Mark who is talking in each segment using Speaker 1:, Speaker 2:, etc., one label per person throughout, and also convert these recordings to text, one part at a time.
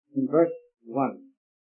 Speaker 1: in verse 1.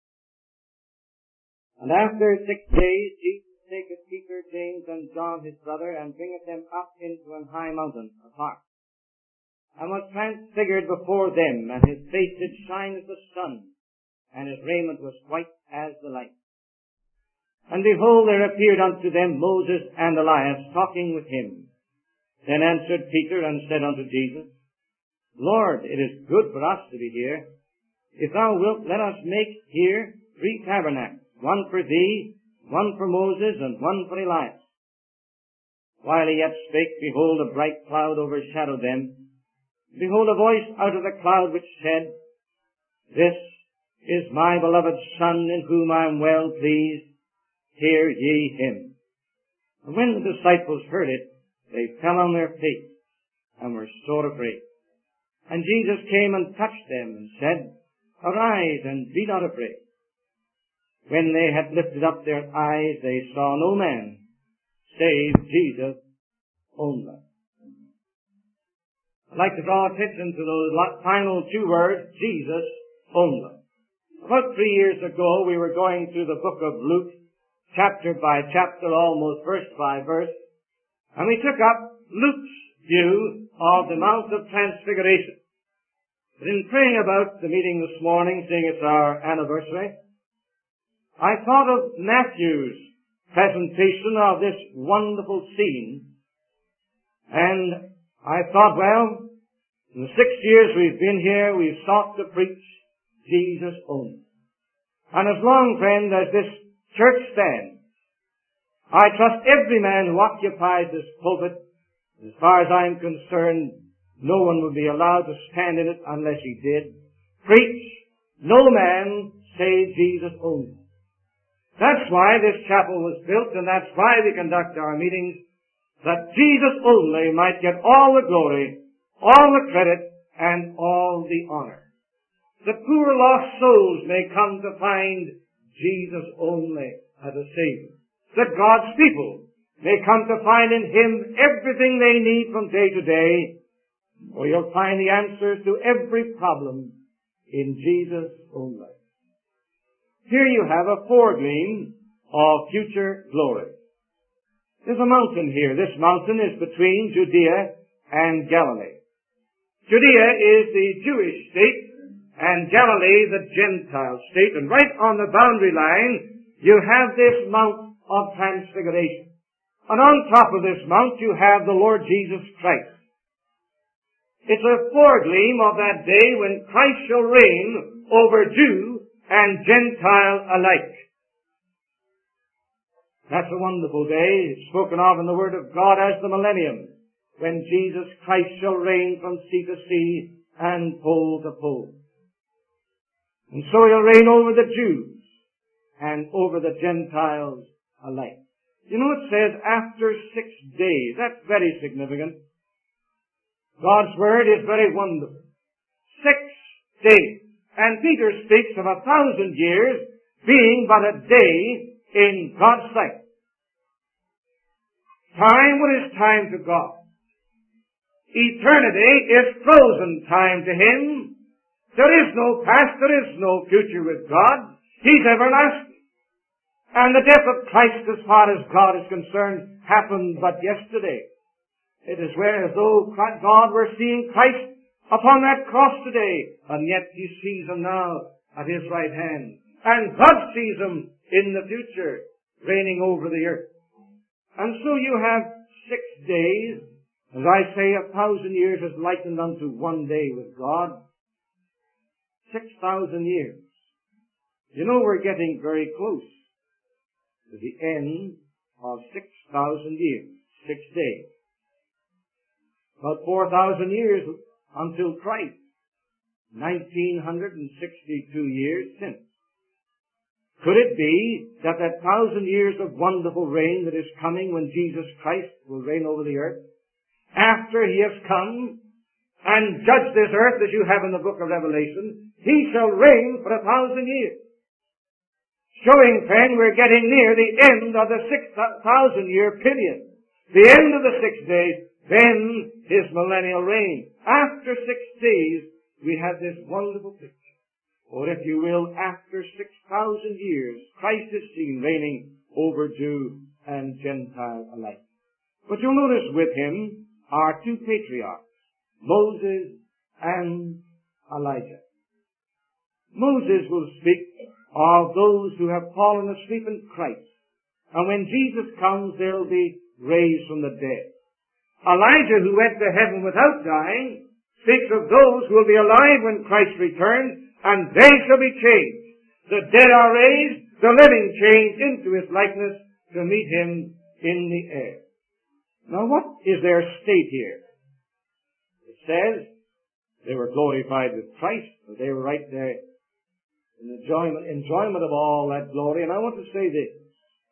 Speaker 1: And after 6 days, Jesus taketh Peter, James, and John his brother, and bringeth them up into an high mountain apart, and was transfigured before them, and his face did shine as the sun, and his raiment was white as the light. And behold, there appeared unto them Moses and Elias, talking with him. Then answered Peter, and said unto Jesus, Lord, it is good for us to be here. If thou wilt, let us make here 3 tabernacles, one for thee, one for Moses, and one for Elias. While he yet spake, behold, a bright cloud overshadowed them. Behold, a voice out of the cloud which said, This is my beloved Son, in whom I am well pleased. Hear ye him. And when the disciples heard it, they fell on their face, and were sore afraid. And Jesus came and touched them, and said, Arise, and be not afraid. When they had lifted up their eyes, they saw no man, save Jesus only. I'd like to draw attention to those final 2 words, Jesus only. About 3 years ago, we were going through the book of Luke, chapter by chapter, almost verse by verse, and we took up Luke's view of the Mount of Transfiguration. But in praying about the meeting this morning, seeing it's our anniversary, I thought of Matthew's presentation of this wonderful scene, and I thought, well, in the 6 years we've been here, we've sought to preach Jesus only. And as long, friend, as this church stands, I trust every man who occupies this pulpit, as far as I'm concerned, no one would be allowed to stand in it unless he did, preach no man save Jesus only. That's why this chapel was built, and that's why we conduct our meetings, that Jesus only might get all the glory, all the credit, and all the honor. The poor lost souls may come to find Jesus only as a Savior. That God's people may come to find in Him everything they need from day to day, or you'll find the answers to every problem in Jesus only. Here you have a foregleam of future glory. There's a mountain here. This mountain is between Judea and Galilee. Judea is the Jewish state, and Galilee the Gentile state. And right on the boundary line, you have this Mount of Transfiguration. And on top of this mount, you have the Lord Jesus Christ. It's a foregleam of that day when Christ shall reign over Jew and Gentile alike. That's a wonderful day, spoken of in the Word of God as the millennium, when Jesus Christ shall reign from sea to sea and pole to pole. And so he'll reign over the Jews and over the Gentiles alike. You know, it says after 6 days. That's very significant. God's Word is very wonderful. 6 days. And Peter speaks of 1,000 years being but a day in God's sight. Time, what is time to God? Eternity is frozen time to Him. There is no past, there is no future with God. He's everlasting. And the death of Christ, as far as God is concerned, happened but yesterday. It is as though God were seeing Christ upon that cross today, and yet He sees Him now at His right hand. And God sees Him in the future, reigning over the earth. And so you have 6 days. As I say, 1,000 years is likened unto 1 day with God. 6,000 years. You know, we're getting very close to the end of 6,000 years. 6 days. About 4,000 years until Christ. 1,962 years since. Could it be that 1,000 years of wonderful reign that is coming when Jesus Christ will reign over the earth, after He has come and judged this earth, as you have in the book of Revelation, He shall reign for 1,000 years? Showing, friend, we're getting near the end of the 6,000-year period. The end of the 6 days, then His millennial reign. After 6 days, we have this wonderful picture. or if you will, after 6,000 years, Christ is seen reigning over Jew and Gentile alike. But you'll notice with him are two patriarchs, Moses and Elijah. Moses will speak of those who have fallen asleep in Christ, and when Jesus comes, they'll be raised from the dead. Elijah, who went to heaven without dying, speaks of those who will be alive when Christ returns, and they shall be changed. The dead are raised, the living changed into his likeness to meet him in the air. Now what is their state here? It says they were glorified with Christ, but they were right there in enjoyment of all that glory. And I want to say this.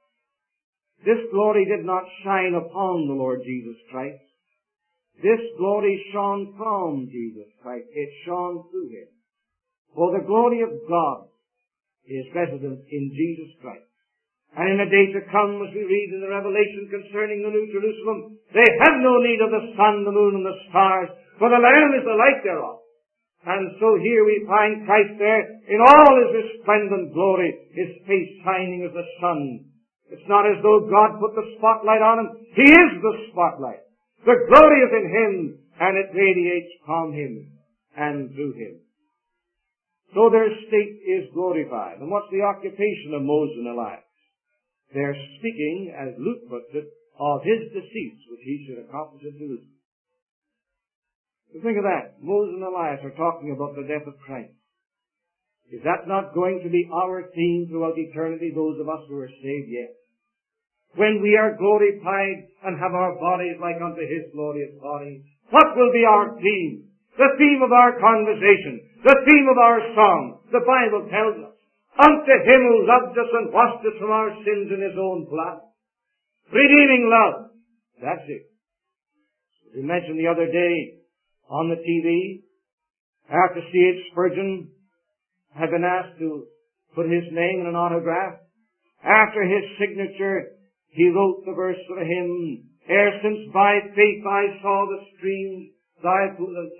Speaker 1: This glory did not shine upon the Lord Jesus Christ. This glory shone from Jesus Christ. It shone through him. For the glory of God is resident in Jesus Christ. And in a day to come, as we read in the Revelation concerning the New Jerusalem, they have no need of the sun, the moon, and the stars, for the Lamb is the light thereof. And so here we find Christ there in all his resplendent glory, his face shining as the sun. It's not as though God put the spotlight on him. He is the spotlight. The glory is in him, and it radiates from him and through him. So their state is glorified. And what's the occupation of Moses and Elias? They're speaking, as Luke puts it, of his decease, which he should accomplish at Jerusalem. So think of that. Moses and Elias are talking about the death of Christ. Is that not going to be our theme throughout eternity, those of us who are saved? Yes. When we are glorified and have our bodies like unto his glorious body, what will be our theme? The theme of our conversation, the theme of our song. The Bible tells us, unto him who loved us and washed us from our sins in his own blood. Redeeming love. That's it. We mentioned the other day on the TV, after C.H. Spurgeon had been asked to put his name in an autograph, after his signature, he wrote the verse for him, ere since by faith I saw the stream, thy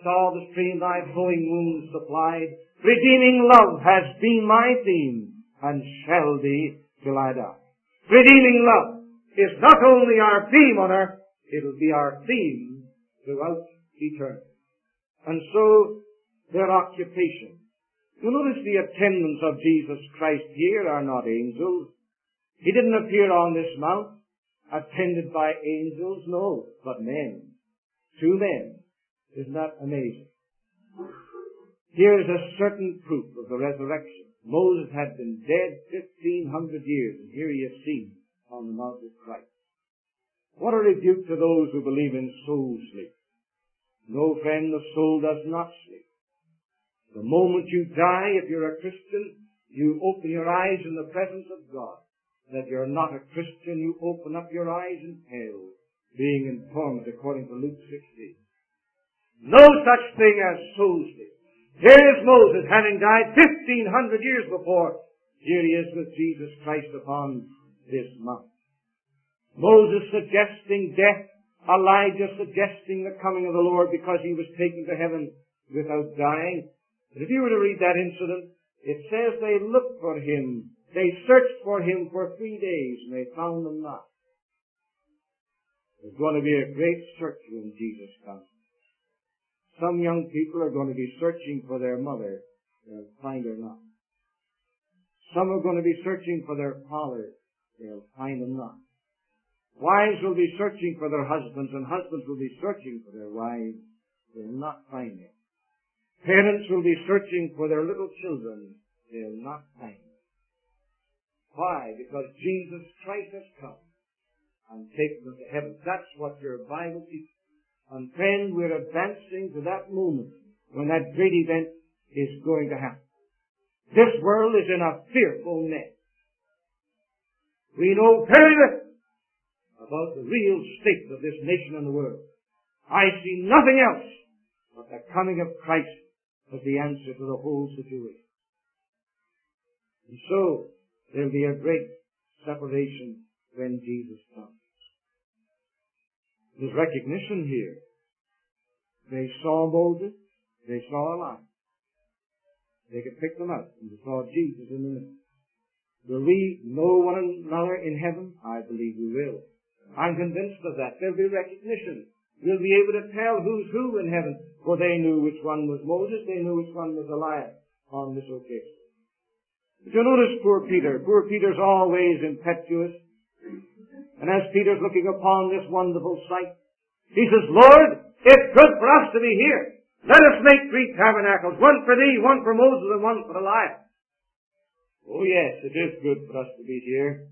Speaker 1: flowing wounds supplied, redeeming love has been my theme, and shall be till I die. Redeeming love is not only our theme on earth, it'll be our theme throughout eternity. And so, their occupation. You notice the attendants of Jesus Christ here are not angels. He didn't appear on this mount attended by angels, no, but men. Two men. Isn't that amazing? Here is a certain proof of the resurrection. Moses had been dead 1,500 years, and here he is seen on the Mount of Christ. What a rebuke to those who believe in soul sleep. No, friend, the soul does not sleep. The moment you die, if you're a Christian, you open your eyes in the presence of God. That you're not a Christian, you open up your eyes in hell, being in torment according to Luke 16. No such thing as soul sleep. Here is Moses, having died 1,500 years before. Here he is with Jesus Christ upon this mount. Moses suggesting death, Elijah suggesting the coming of the Lord because he was taken to heaven without dying. But if you were to read that incident, it says they looked for him. They searched for him for 3 days, and they found him not. There's going to be a great search when Jesus comes. Some young people are going to be searching for their mother. They'll find her not. Some are going to be searching for their father. They'll find him not. Wives will be searching for their husbands, and husbands will be searching for their wives. They'll not find him. Parents will be searching for their little children. They'll not find him. Why? Because Jesus Christ has come and taken them to heaven. That's what your Bible teaches. And friend, we're advancing to that moment when that great event is going to happen. This world is in a fearful mess. We know very little about the real state of this nation and the world. I see nothing else but the coming of Christ as the answer to the whole situation. And so, there'll be a great separation when Jesus comes. There's recognition here. They saw Moses. They saw Elijah. They could pick them out, and they saw Jesus in the midst. Will we know one another in heaven? I believe we will. I'm convinced of that. There'll be recognition. We'll be able to tell who's who in heaven, for they knew which one was Moses, they knew which one was Elias on this occasion. But you notice poor Peter. Poor Peter's always impetuous. And as Peter's looking upon this wonderful sight, he says, Lord, it's good for us to be here. Let us make 3 tabernacles, one for thee, one for Moses, and one for Elias. Oh yes, it is good for us to be here.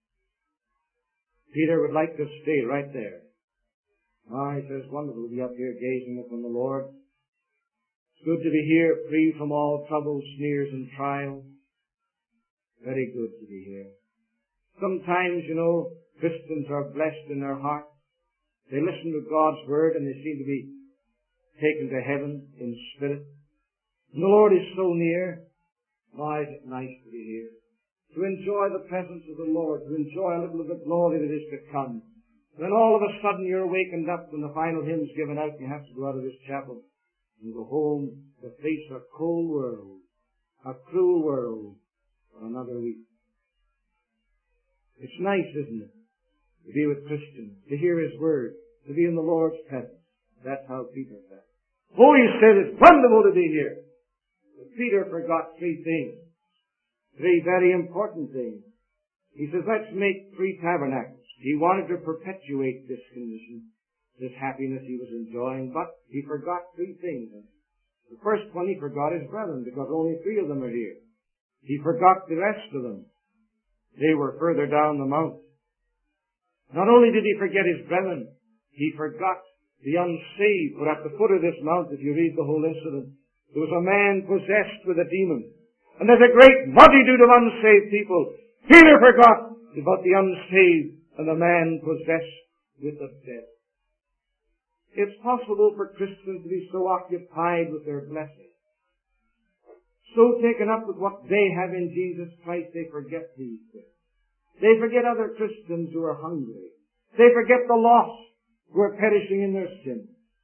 Speaker 1: Peter would like to stay right there. He says, wonderful to be up here gazing upon the Lord. It's good to be here, free from all troubles, sneers, and trials. Very good to be here. Sometimes, Christians are blessed in their heart. They listen to God's Word and they seem to be taken to heaven in spirit. And the Lord is so near. Why is it nice to be here? To enjoy the presence of the Lord, to enjoy a little of the glory that is to come. Then all of a sudden you're wakened up when the final hymn's given out and you have to go out of this chapel and go home to face a cold world, a cruel world for another week. It's nice, isn't it, to be with Christians, to hear His Word, to be in the Lord's presence. That's how Peter said. Oh, he said, it's wonderful to be here. But Peter forgot 3 things. 3 very important things. He says, let's make 3 tabernacles. He wanted to perpetuate this condition, this happiness he was enjoying, but he forgot 3 things. The first one, he forgot his brethren, because only 3 of them are here. He forgot the rest of them. They were further down the mountain. Not only did he forget his brethren, he forgot the unsaved. For at the foot of this mount, if you read the whole incident, there was a man possessed with a demon. And there's a great multitude of unsaved people. Peter forgot about the unsaved and the man possessed with the devil. It's possible for Christians to be so occupied with their blessing, so taken up with what they have in Jesus Christ, they forget these things. They forget other Christians who are hungry. They forget the lost who are perishing in their sin.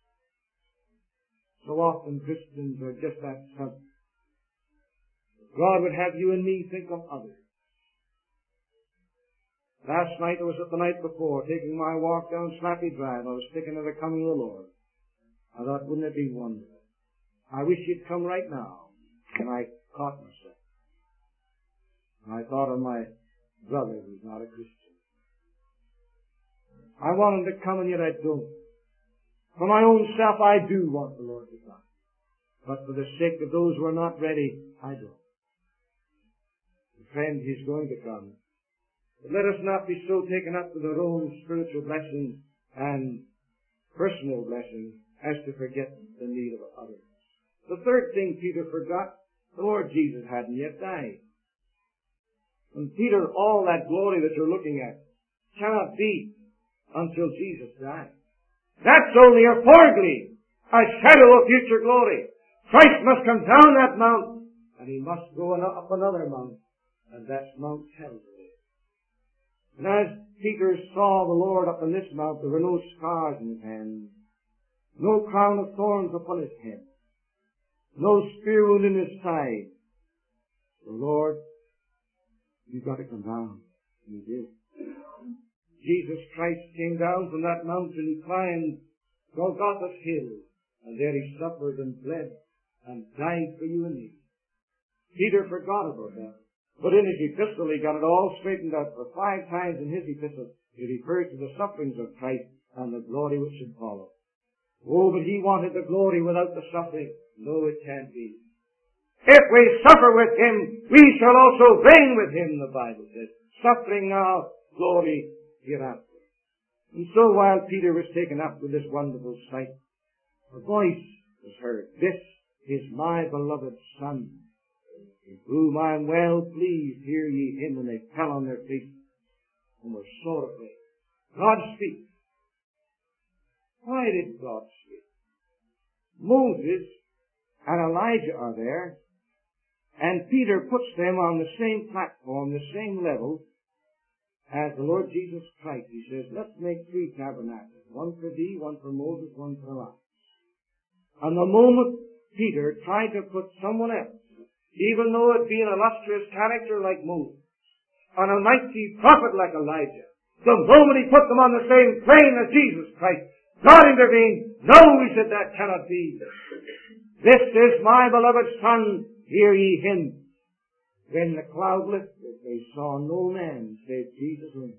Speaker 1: So often Christians are just that simple. God would have you and me think of others. Last night, or was it the night before, taking my walk down Slappy Drive, I was thinking of the coming of the Lord. I thought, wouldn't it be wonderful? I wish He'd come right now. And I caught myself. And I thought of my brother who's not a Christian. I want Him to come, and yet I don't. For my own self, I do want the Lord to come. But for the sake of those who are not ready, I don't. Friend, He's going to come. But let us not be so taken up with our own spiritual blessings and personal blessings as to forget the need of others. The third thing Peter forgot, the Lord Jesus hadn't yet died. And Peter, all that glory that you're looking at cannot be until Jesus died. That's only a foregleam, a shadow of future glory. Christ must come down that mount, and He must go up another mount, and that's Mount Calvary. And as Peter saw the Lord up on this mount, there were no scars in His hands, no crown of thorns upon His head, no spear wound in His side. The Lord, You've got to come down. And He did. Jesus Christ came down from that mountain, climbed Golgotha's hill, and there He suffered and bled and died for you and me. Peter forgot about that. But in his epistle, he got it all straightened out. For 5 times in his epistle, he refers to the sufferings of Christ and the glory which should follow. Oh, but he wanted the glory without the suffering. No, it can't be. If we suffer with Him, we shall also reign with Him, the Bible says. Suffering now, glory hereafter. And so while Peter was taken up with this wonderful sight, a voice was heard. This is my beloved Son, in whom I am well pleased. Hear ye Him. And they fell on their faces and were sore afraid. God speaks. Why did God speak? Moses and Elijah are there, and Peter puts them on the same platform, the same level as the Lord Jesus Christ. He says, let's make 3 tabernacles. One for thee, one for Moses, one for Elijah. And the moment Peter tried to put someone else even though it be an illustrious character like Moses, and a mighty prophet like Elijah, the moment he put them on the same plane as Jesus Christ, God intervened. No, he said, that cannot be. This is my beloved Son, hear ye him. When the cloud lifted, they saw no man save Jesus only.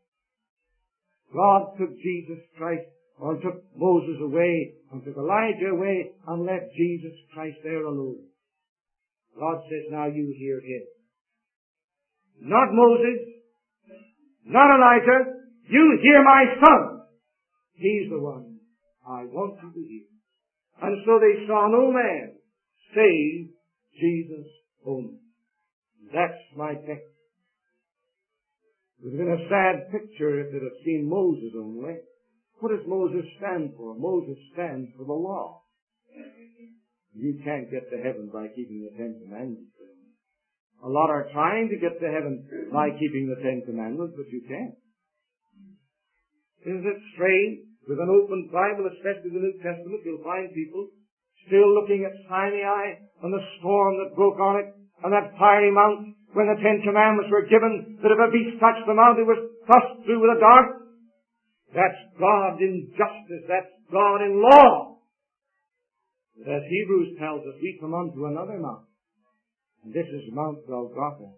Speaker 1: God took Jesus Christ, or took Moses away, and took Elijah away, and left Jesus Christ there alone. God says, now you hear him. Not Moses, not Elijah, you hear my Son. He's the one I want you to hear. And so they saw no man save Jesus only. That's my text. It would have been a sad picture if it had seen Moses only. What does Moses stand for? Moses stands for the law. You can't get to heaven by keeping the Ten Commandments. A lot are trying to get to heaven by keeping the Ten Commandments, but you can't. Isn't it strange? With an open Bible, especially the New Testament, you'll find people still looking at Sinai and the storm that broke on it, and that fiery mount when the Ten Commandments were given, that if a beast touched the mount, it was thrust through with a dart. That's God in justice. That's God in law. But as Hebrews tells us, we come unto another mount. And this is Mount Golgotha.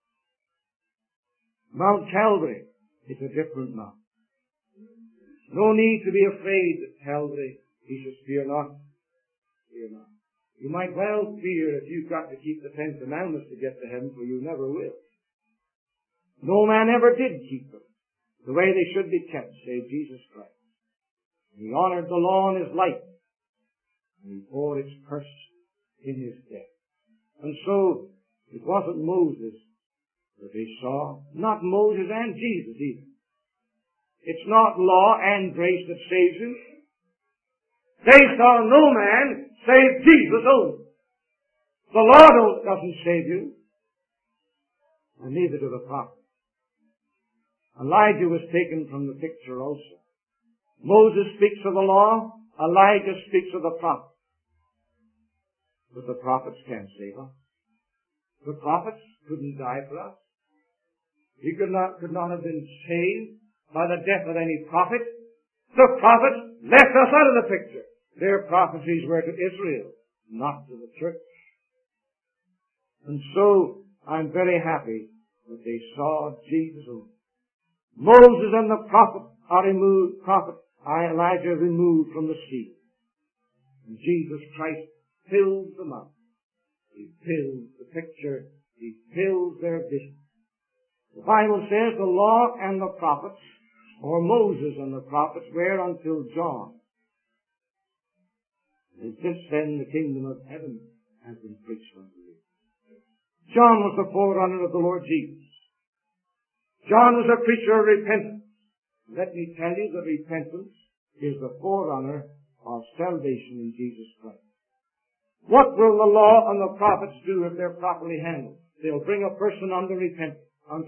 Speaker 1: Mount Calvary is a different mount. No need to be afraid at Calvary. He says, fear not. Fear not. You might well fear if you've got to keep the Ten Commandments to get to heaven, for you never will. No man ever did keep them the way they should be kept, save Jesus Christ. He honored the law in his life, and he bore its curse in his death. And so, it wasn't Moses that they saw, not Moses and Jesus either. It's not law and grace that saves you. They saw no man save Jesus only. The law doesn't save you, and neither do the prophets. Elijah was taken from the picture also. Moses speaks of the law, Elijah speaks of the prophets. But the prophets can't save us. The prophets couldn't die for us. We could not have been saved by the death of any prophet. The prophets left us out of the picture. Their prophecies were to Israel, not to the church. And so, I'm very happy that they saw Jesus only. Moses and the Elijah removed from the sea. And Jesus Christ fills them up. He fills the picture. He fills their vision. The Bible says the law and the prophets, or Moses and the prophets, were until John. And since then the kingdom of heaven has been preached unto you. John was the forerunner of the Lord Jesus. John was a preacher of repentance. Let me tell you that repentance is the forerunner of salvation in Jesus Christ. What will the law and the prophets do if they're properly handled? They'll bring a person unto repentance.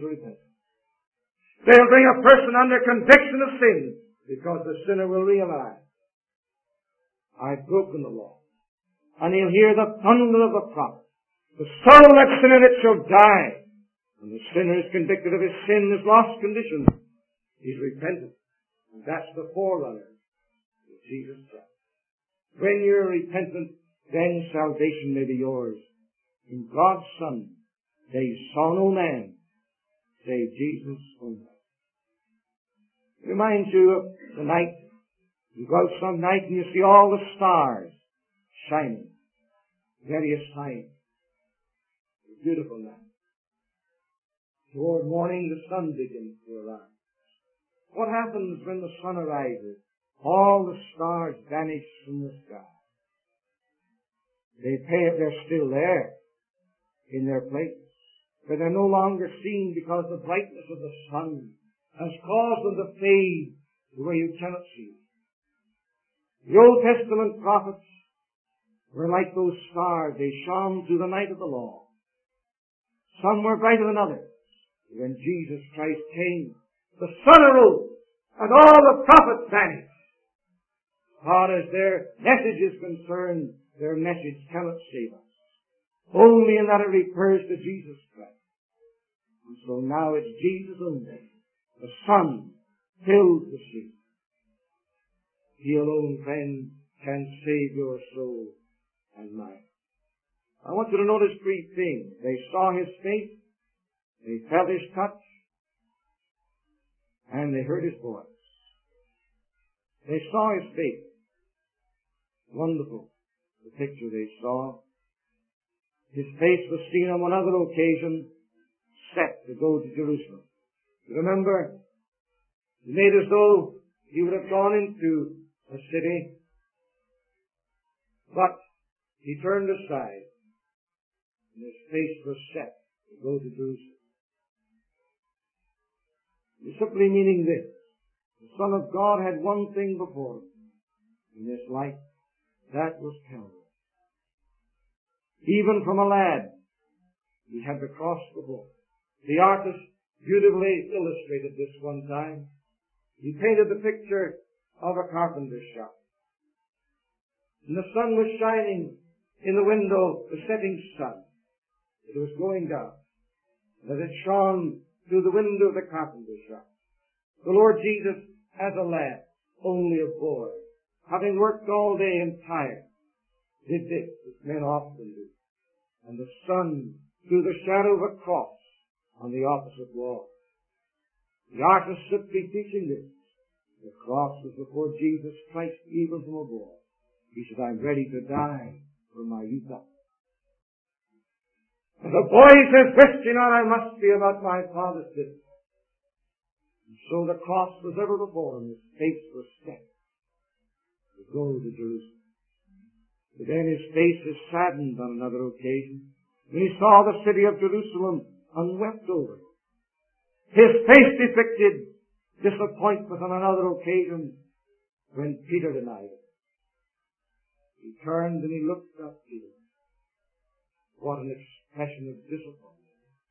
Speaker 1: They'll bring a person under conviction of sin, because the sinner will realize, I've broken the law. And he'll hear the thunder of the prophet. The soul that's in it shall die. And the sinner is convicted of his sin, his lost condition. He's repentant. And that's the forerunner of Jesus Christ. When you're repentant, then salvation may be yours. In God's Son, they saw no man save Jesus only. It reminds you of the night. You go out some night and you see all the stars shining. Various signs. It's a beautiful night. Toward morning the sun begins to arise. What happens when the sun arises? All the stars vanish from the sky. They're still there in their place, but they're no longer seen because the brightness of the sun has caused them to fade to where you cannot see. The Old Testament prophets were like those stars. They shone through the night of the law. Some were brighter than others. When Jesus Christ came, the sun arose, and all the prophets vanished. As far as their message is concerned, their message cannot save us. only in that it refers to Jesus Christ. And so now it's Jesus only. The Son fills the sea. He alone, friend, can save your soul and mine. I want you to notice three things. They saw His face, they felt His touch, and they heard His voice. They saw His face. Wonderful, the picture they saw. His face was seen on one other occasion, set to go to Jerusalem. You remember, He made as though He would have gone into a city, but He turned aside, and His face was set to go to Jerusalem. He's simply meaning this. The Son of God had one thing before Him in this life. That was Calvary. Even from a lad, he had to cross the bow. The artist beautifully illustrated this one time. He painted the picture of a carpenter's shop. And the sun was shining in the window, the setting sun. It was going down. And as it shone through the window of the carpenter's shop, the Lord Jesus, as a lad, only a boy, having worked all day and tired, did this, as men often do. And the sun threw the shadow of a cross on the opposite wall. The artist simply teaching this. The cross was before Jesus Christ, even from a boy. He said, I'm ready to die for my youth up. And the boy says, question on I must be about my Father's business. And so the cross was ever before him. His face was set to go to Jerusalem. But then his face is saddened on another occasion when he saw the city of Jerusalem and wept over it. His face depicted disappointment on another occasion when Peter denied it. He turned and he looked at Peter. What an expression of disappointment.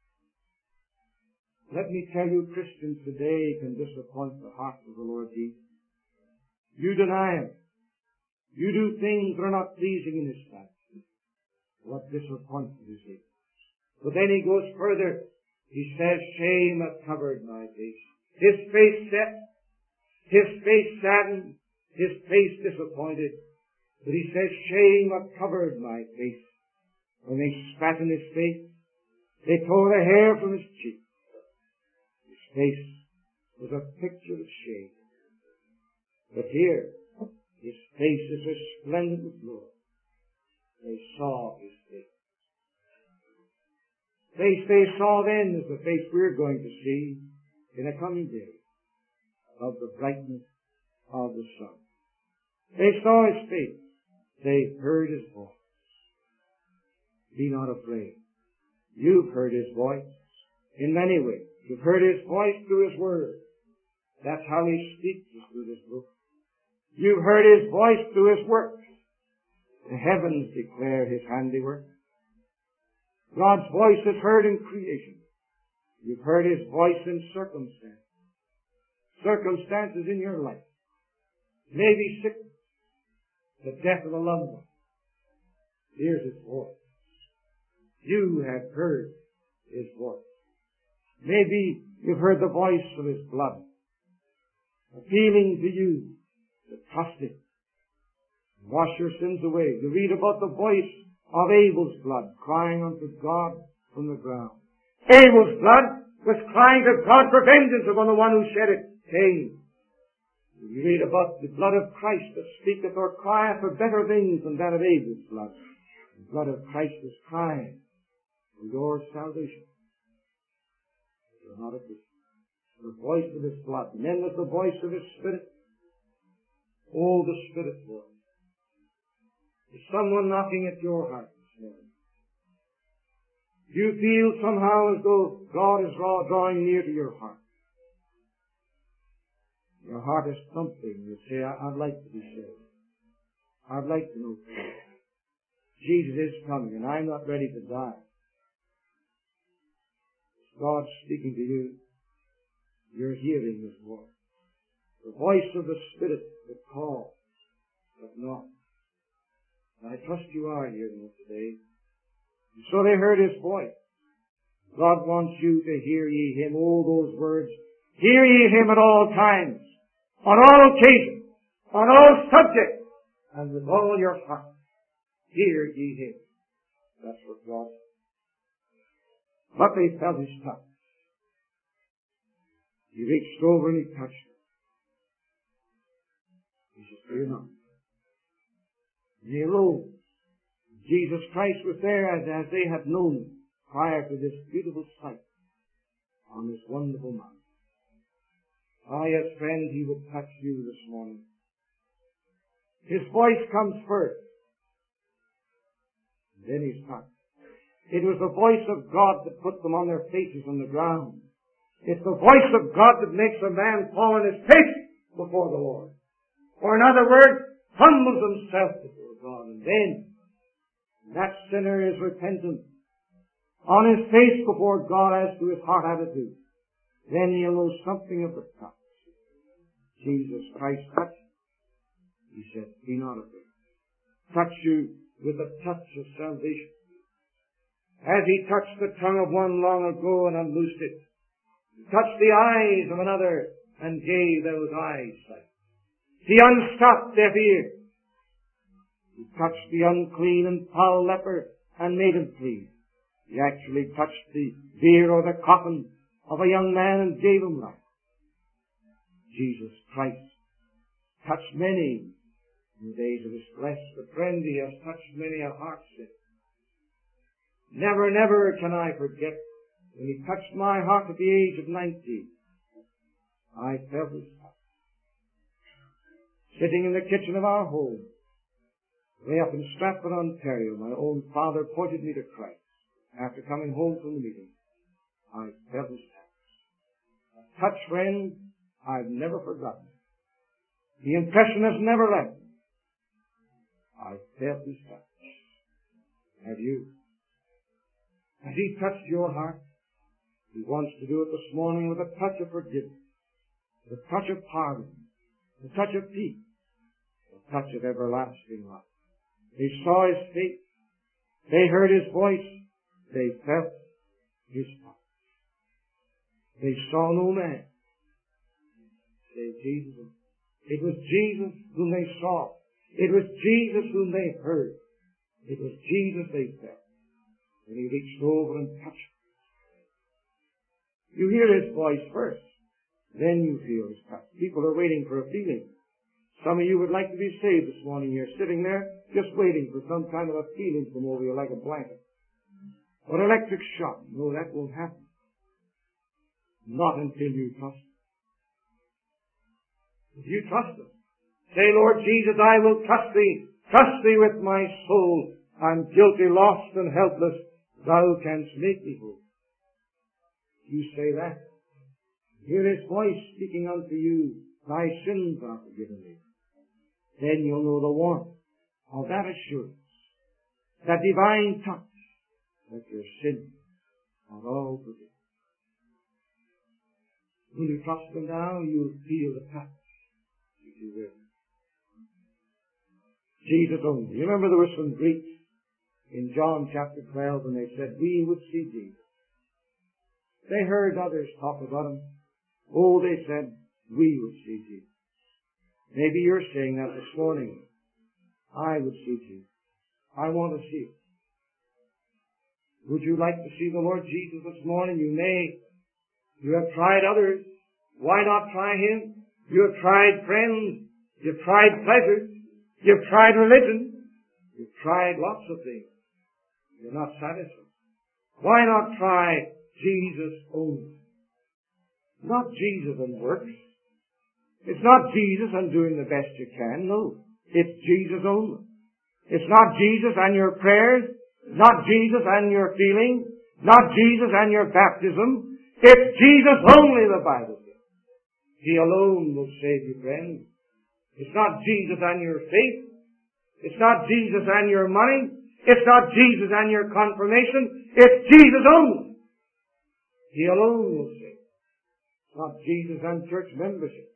Speaker 1: Let me tell you, Christians today can disappoint the heart of the Lord Jesus. You deny Him. You do things that are not pleasing in His sight. What disappointment is it? But then he goes further. He says, shame hath covered my face. His face set, his face saddened, his face disappointed. But he says, shame hath covered my face. When they spat in his face, they tore the hair from his cheek. His face was a picture of shame. But here, his face is resplendent with glory. They saw his face. The face they saw then is the face we're going to see in a coming day of the brightness of the sun. They saw his face. They heard his voice. Be not afraid. You've heard his voice in many ways. You've heard his voice through his word. That's how he speaks us through this book. You've heard his voice through his works. The heavens declare his handiwork. God's voice is heard in creation. You've heard his voice in circumstances. Circumstances in your life. Maybe sickness, the death of a loved one. Here's his voice. You have heard his voice. Maybe you've heard the voice of his blood, appealing to you to trust him. Wash your sins away. You read about the voice of Abel's blood crying unto God from the ground. Abel's blood was crying to God for vengeance upon the one who shed it, Cain. You read about the blood of Christ that speaketh or crieth for better things than that of Abel's blood. The blood of Christ is crying for your salvation. You're not a Christian. The voice of his blood. And then there's the voice of his Spirit. Oh, the Spirit voice. Is someone knocking at your heart this morning? You feel somehow as though God is drawing near to your heart. Your heart is thumping. You say, I'd like to be saved. I'd like to know Christ. Jesus is coming and I'm not ready to die. God's speaking to you. You're hearing his voice. The voice of the Spirit that calls, but not. I trust you are hearing it today. You So they heard His voice. God wants you to hear ye Him. Oh, those words. Hear ye Him at all times, on all occasions, on all subjects, and with all your heart. Hear ye Him. That's what God said. But they felt His touch. He reached over and He touched her. He said, fear not. And He arose. Jesus Christ was there as they had known Him prior to this beautiful sight on this wonderful mountain. Ah, yes, friend, He will touch you this morning. His voice comes first. And then He's touched. It was the voice of God that put them on their faces on the ground. It's the voice of God that makes a man fall on his face before the Lord. Or in other words, humbles himself before God. And then that sinner is repentant on his face before God as to his heart attitude. Then he'll know something of the touch. Jesus Christ touched. He said, be not afraid. Touch you with a touch of salvation. As He touched the tongue of one long ago and unloosed it. He touched the eyes of another and gave those eyes sight. He unstopped deaf ears. He touched the unclean and foul leper and made him clean. He actually touched the bier or the coffin of a young man and gave him life. Jesus Christ touched many in the days of His flesh. But friend, He has touched many a heart sick. Never, never can I forget when He touched my heart at the age of 19. I felt His touch. Sitting in the kitchen of our home, way up in Stratford, Ontario, my own father pointed me to Christ. After coming home from the meeting, I felt His touch. A touch, friend, I've never forgotten. The impression has never left me. I felt His touch. Have you? Has He touched your heart? He wants to do it this morning with a touch of forgiveness, with a touch of pardon, a touch of peace, a touch of everlasting life. They saw His face. They heard His voice. They felt His touch. They saw no man save Jesus. It was Jesus whom they saw. It was Jesus whom they heard. It was Jesus they felt. And He reached over and touched them. You hear His voice first. Then you feel His touch. People are waiting for a feeling. Some of you would like to be saved this morning. You're sitting there just waiting for some kind of a feeling to come over you like a blanket. Or an electric shock. No, that won't happen. Not until you trust Him. If you trust Him, say, Lord Jesus, I will trust Thee. Trust Thee with my soul. I'm guilty, lost, and helpless. Thou canst make me whole. You say that. Hear His voice speaking unto you. Thy sins are forgiven thee. Then you'll know the warmth of that assurance, that divine touch, that your sins are all forgiven. When you trust Him now, you'll feel the touch, if you will. Jesus only. You remember there were some Greeks in John chapter 12 and they said, we would see Jesus. They heard others talk about Him. Oh, they said, we would see Jesus. Maybe you're saying that this morning. I would see Jesus. I want to see Him. Would you like to see the Lord Jesus this morning? You may. You have tried others. Why not try Him? You have tried friends. You've tried pleasures. You've tried religion. You've tried lots of things. You're not satisfied. Why not try Jesus only? Not Jesus and works. It's not Jesus and doing the best you can. No. It's Jesus only. It's not Jesus and your prayers. Not Jesus and your feelings. Not Jesus and your baptism. It's Jesus only, the Bible says. He alone will save you, friends. It's not Jesus and your faith. It's not Jesus and your money. It's not Jesus and your confirmation. It's Jesus only. He alone will save. It's not Jesus and church membership.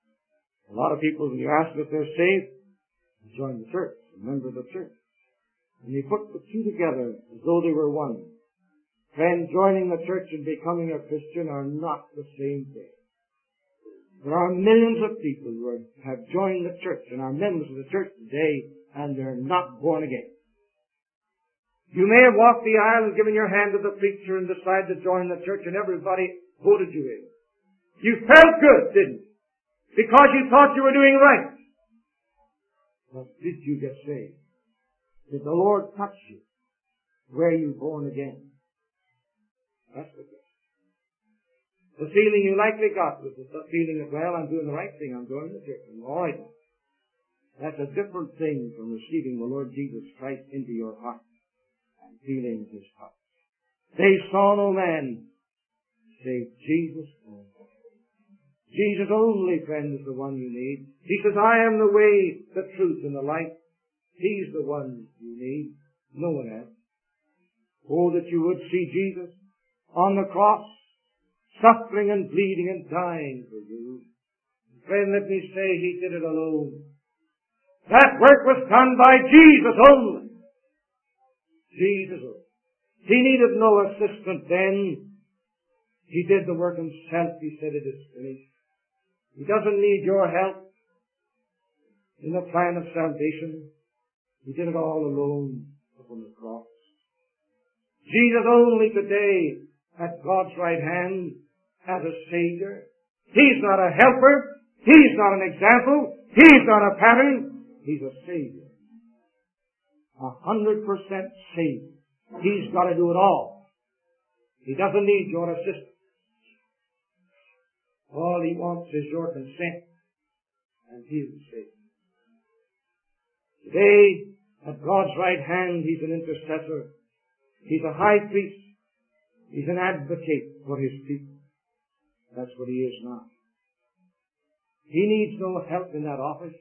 Speaker 1: A lot of people, when you ask them if they're saved, they join the church, a member of the church. And he put the two together as though they were one. Friend, joining the church and becoming a Christian are not the same thing. There are millions of people who have joined the church and are members of the church today, and they're not born again. You may have walked the aisle and given your hand to the preacher and decided to join the church, and everybody voted you in. You felt good, didn't you? Because you thought you were doing right. But did you get saved? Did the Lord touch you? Were you born again? That's the question. The feeling you likely got was the feeling of, well, I'm doing the right thing. I'm going to church. I'm all right. That's a different thing from receiving the Lord Jesus Christ into your heart and feeling His touch. They saw no man save Jesus only. Jesus only, friend, is the one you need. He says, I am the way, the truth, and the life. He's the one you need. No one else. Oh, that you would see Jesus on the cross, suffering and bleeding and dying for you. Friend, let me say He did it alone. That work was done by Jesus only. Jesus only. He needed no assistant then. He did the work Himself. He said, it is finished. He doesn't need your help in the plan of salvation. He did it all alone upon the cross. Jesus only today at God's right hand as a Savior. He's not a helper. He's not an example. He's not a pattern. He's a Savior. 100% Savior. He's got to do it all. He doesn't need your assistance. All He wants is your consent, and He will save you. Today, at God's right hand, He's an intercessor. He's a high priest. He's an advocate for His people. That's what He is now. He needs no help in that office.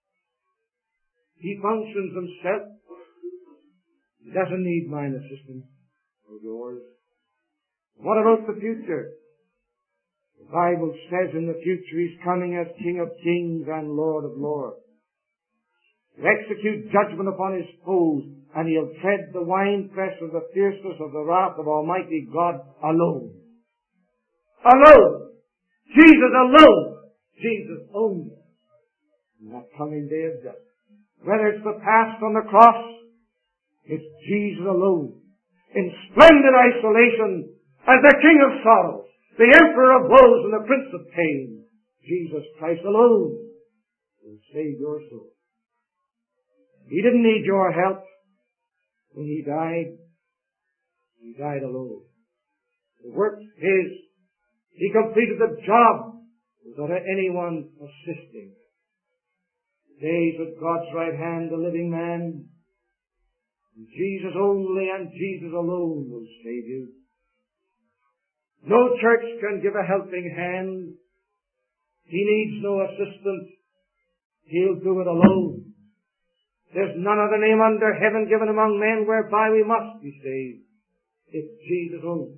Speaker 1: He functions Himself. He doesn't need mine assistance or yours. What about the future? The Bible says in the future He's coming as King of kings and Lord of lords, to execute judgment upon His foes, and He'll tread the winepress of the fierceness of the wrath of Almighty God alone. Alone! Jesus alone! Jesus only. In that coming day of judgment. Whether it's the past on the cross, it's Jesus alone. In splendid isolation as the King of sorrows, the Emperor of woes and the Prince of pain, Jesus Christ alone will save your soul. He didn't need your help when He died. He died alone. The work's His. He completed the job without anyone assisting. Days at God's right hand, the living man. Jesus only and Jesus alone will save you. No church can give a helping hand. He needs no assistance. He'll do it alone. There's none other name under heaven given among men whereby we must be saved. It's Jesus only.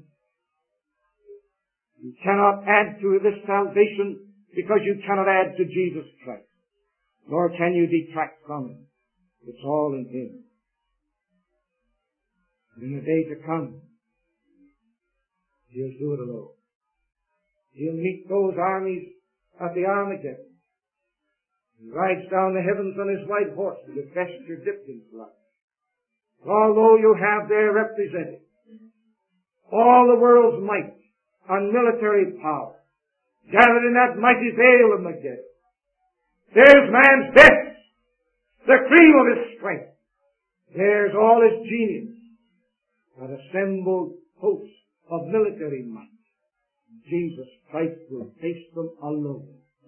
Speaker 1: You cannot add to this salvation because you cannot add to Jesus Christ. Nor can you detract from Him. It's all in Him. In the day to come, He'll do it alone. He'll meet those armies at the Armageddon. He rides down the heavens on His white horse with a vesture dipped in blood. Although you have there represented all the world's might and military power gathered in that mighty veil of Armageddon, there's man's best, the cream of his strength. There's all his genius, that assembled host of military might. Jesus Christ will face them alone.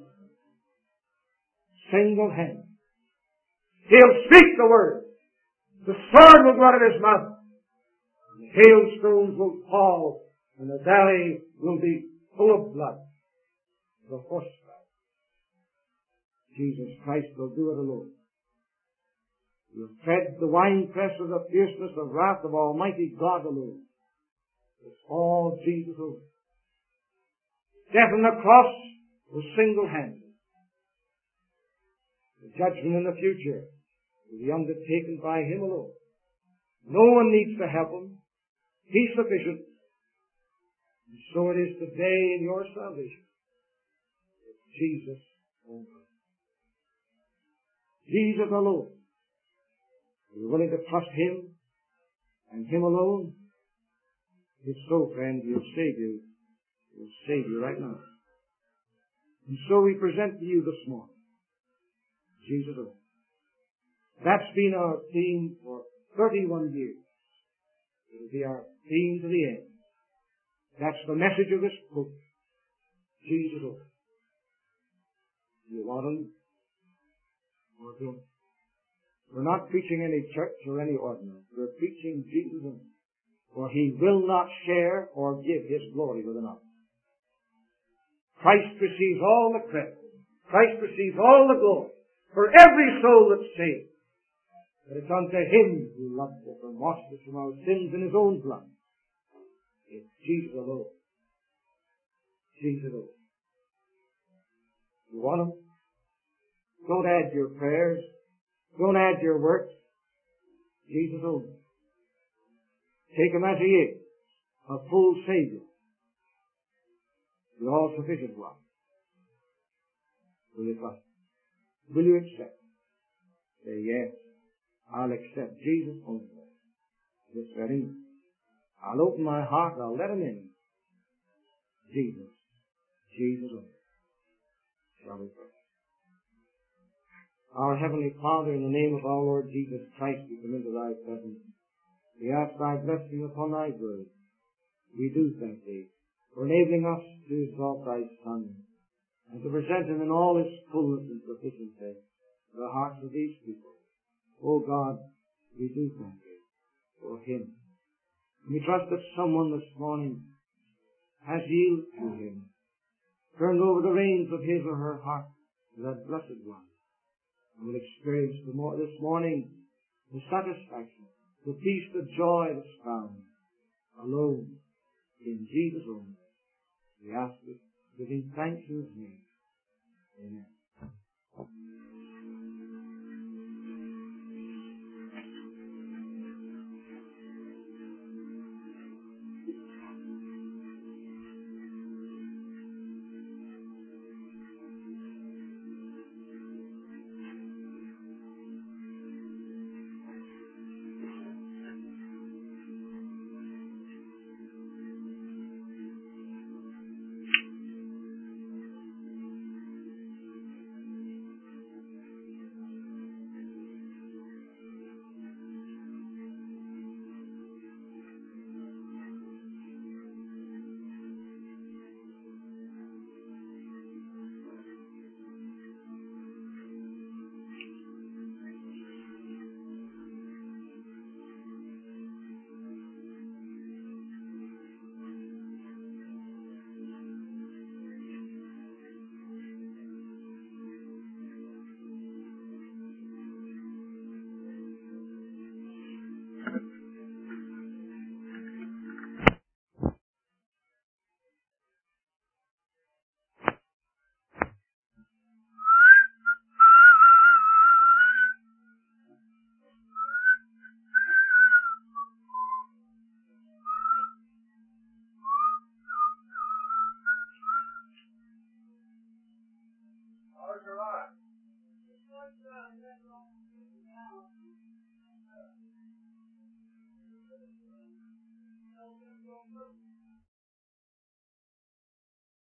Speaker 1: Single-handed. He'll speak the word. The sword will go out of His mouth. The hailstones will fall, and the valley will be full of blood. The horse battle. Jesus Christ will do it alone. He'll tread the winepress of the fierceness of wrath of Almighty God alone. It's all Jesus alone. Death on the cross was single-handed. The judgment in the future will be undertaken by Him alone. No one needs to help him. He's sufficient. And so it is today in your salvation. Jesus only. Jesus alone. Are you willing to trust Him and Him alone? If so, friend, He'll save you. He'll save you right now. And so we present to you this morning Jesus alone. That's been our theme for 31 years. It'll be our theme to the end. That's the message of this book. Jesus alone. Do you want Him or don't? We're not preaching any church or any ordinance. We're preaching Jesus alone. For He will not share or give His glory with another. Christ receives all the credit. Christ receives all the glory for every soul that's saved. But it's unto Him who loved us and washed us from our sins in His own blood. It's Jesus alone. Jesus alone. You want Him? Don't add your prayers. Don't add your works. Jesus alone. Take Him as He is, a full Savior, the all-sufficient one. Will you trust? Will you accept? Say, yes, I'll accept Jesus only. This very minute. I'll open my heart and I'll let Him in. Jesus. Jesus only. Shall we pray? Our Heavenly Father, in the name of our Lord Jesus Christ, we come into Thy presence. We ask Thy blessing upon Thy word. We do thank Thee for enabling us to exalt Thy Son and to present Him in all His fullness and sufficiency to the hearts of these people. O God, we do thank Thee for Him. And we trust that someone this morning has yielded to Him, turned over the reins of his or her heart to that blessed one, and will experience this morning the satisfaction, the peace, the joy that's found alone in Jesus only. We ask it, giving thanks to His name. Amen.
Speaker 2: Thank you.